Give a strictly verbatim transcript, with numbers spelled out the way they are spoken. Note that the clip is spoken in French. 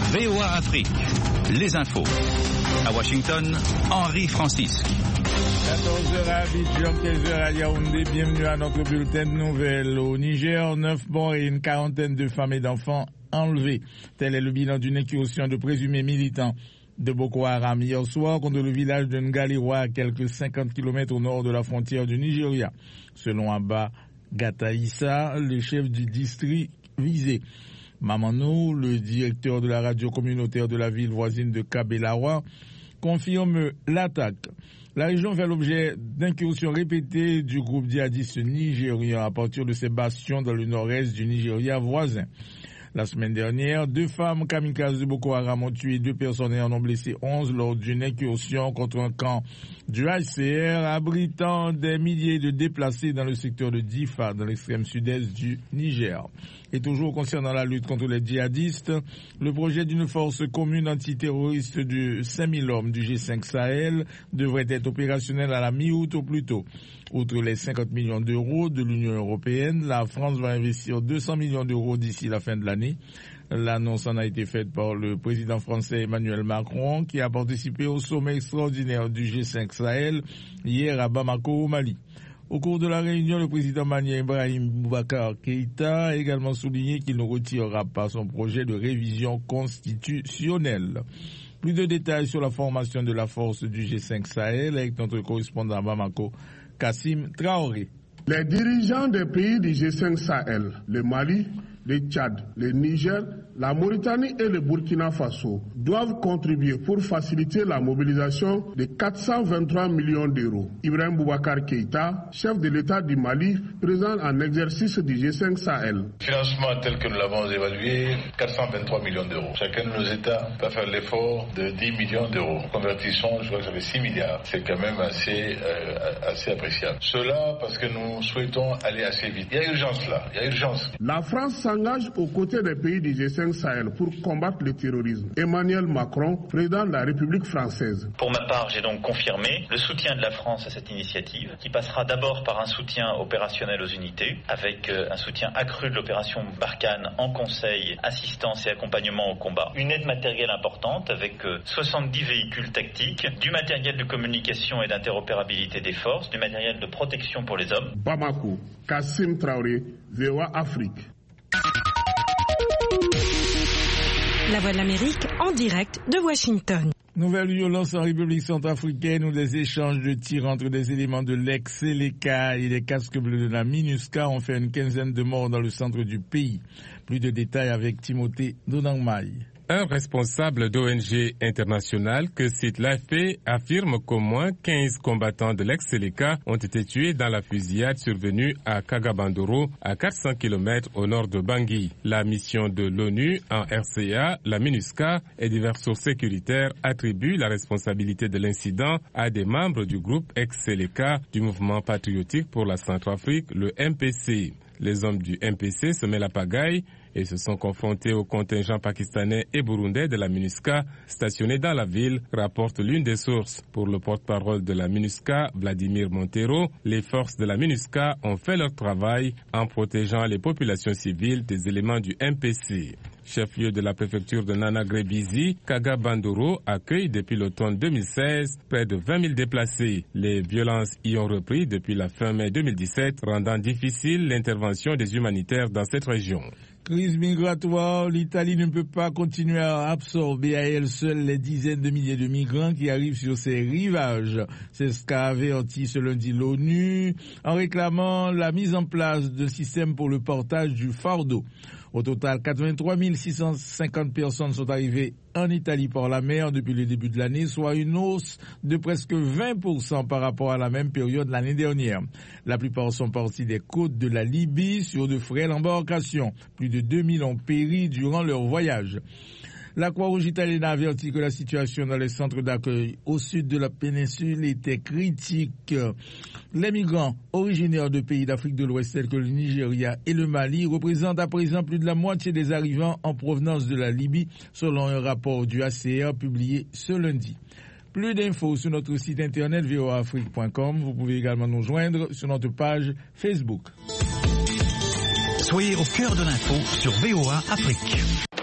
V O A Afrique, les infos. À Washington, Henri Francis. quatorze heures à Abidjan, quinze heures à Yaoundé. Bienvenue à notre bulletin de nouvelles. Au Niger, neuf morts et une quarantaine de femmes et d'enfants enlevés. Tel est le bilan d'une incursion de présumés militants de Boko Haram hier soir contre le village de Ngaliwa, à quelques cinquante kilomètres au nord de la frontière du Nigeria. Selon Abba Gataïssa, le chef du district visé. Mamano, le directeur de la radio communautaire de la ville voisine de Kabelawa, confirme l'attaque. La région fait l'objet d'incursions répétées du groupe djihadiste nigérien à partir de ses bastions dans le nord-est du Nigeria voisin. La semaine dernière, deux femmes kamikazes de Boko Haram ont tué deux personnes et en ont blessé onze lors d'une incursion contre un camp du H C R abritant des milliers de déplacés dans le secteur de Difa, dans l'extrême sud-est du Niger. Et toujours concernant la lutte contre les djihadistes, le projet d'une force commune antiterroriste de cinq mille hommes du G cinq Sahel devrait être opérationnel à la mi-août au plus tôt. Outre les cinquante millions d'euros de l'Union européenne, la France va investir deux cents millions d'euros d'ici la fin de l'année. L'annonce en a été faite par le président français Emmanuel Macron, qui a participé au sommet extraordinaire du G cinq Sahel hier à Bamako au Mali. Au cours de la réunion, le président malien Ibrahim Boubacar Keïta a également souligné qu'il ne retirera pas son projet de révision constitutionnelle. Plus de détails sur la formation de la force du G cinq Sahel avec notre correspondant à Bamako, Kassim Traoré. Les dirigeants des pays du G cinq Sahel, le Mali, le Tchad, le Niger, la Mauritanie et le Burkina Faso doivent contribuer pour faciliter la mobilisation de quatre cent vingt-trois millions d'euros. Ibrahim Boubacar Keïta, chef de l'État du Mali, présent en exercice du G cinq Sahel. Financement tel que nous l'avons évalué, quatre cent vingt-trois millions d'euros. Chacun de nos États va faire l'effort de dix millions d'euros. Convertissons, je crois que ça fait six milliards. C'est quand même assez, euh, assez appréciable. Cela parce que nous souhaitons aller assez vite. Il y a urgence là, il y a urgence. La France s'engage aux côtés des pays du G cinq Sahel pour combattre le terrorisme. Emmanuel Macron, président de la République française. Pour ma part, j'ai donc confirmé le soutien de la France à cette initiative, qui passera d'abord par un soutien opérationnel aux unités, avec un soutien accru de l'opération Barkhane en conseil, assistance et accompagnement au combat. Une aide matérielle importante avec soixante-dix véhicules tactiques, du matériel de communication et d'interopérabilité des forces, du matériel de protection pour les hommes. Bamako, Kassim Traoré, V O A Afrique. La Voix de l'Amérique en direct de Washington. Nouvelle violence en République centrafricaine où des échanges de tirs entre des éléments de l'ex-Seleka et des casques bleus de la MINUSCA ont fait une quinzaine de morts dans le centre du pays. Plus de détails avec Timothée Donangmaï. Un responsable d'O N G internationale que cite l'A F P affirme qu'au moins quinze combattants de l'ex-Seleka ont été tués dans la fusillade survenue à Kagabandoro, à quatre cents kilomètres au nord de Bangui. La mission de l'ONU en R C A, la MINUSCA et diverses sources sécuritaires attribuent la responsabilité de l'incident à des membres du groupe ex-Seleka du mouvement patriotique pour la Centrafrique, le M P C. Les hommes du M P C se mettent la pagaille et se sont confrontés aux contingents pakistanais et burundais de la MINUSCA stationnés dans la ville, rapporte l'une des sources. Pour le porte-parole de la MINUSCA, Vladimir Montero, les forces de la MINUSCA ont fait leur travail en protégeant les populations civiles des éléments du M P C. Chef-lieu de la préfecture de Nana-Grébizi, Kagabandoro accueille depuis l'automne deux mille seize près de vingt mille déplacés. Les violences y ont repris depuis la fin mai deux mille dix-sept, rendant difficile l'intervention des humanitaires dans cette région. Crise migratoire, l'Italie ne peut pas continuer à absorber à elle seule les dizaines de milliers de migrants qui arrivent sur ses rivages. C'est ce qu'a averti ce lundi l'ONU en réclamant la mise en place d'un système pour le portage du fardeau. Au total, quatre-vingt-trois mille six cent cinquante personnes sont arrivées en Italie par la mer depuis le début de l'année, soit une hausse de presque vingt pour cent par rapport à la même période l'année dernière. La plupart sont partis des côtes de la Libye sur de frêles embarcations. Plus de deux mille ont péri durant leur voyage. La Croix-Rouge italienne a averti que la situation dans les centres d'accueil au sud de la péninsule était critique. Les migrants originaires de pays d'Afrique de l'Ouest tels que le Nigeria et le Mali représentent à présent plus de la moitié des arrivants en provenance de la Libye, selon un rapport du H C R publié ce lundi. Plus d'infos sur notre site internet v o a afrique point com. Vous pouvez également nous joindre sur notre page Facebook. Soyez au cœur de l'info sur V O A Afrique.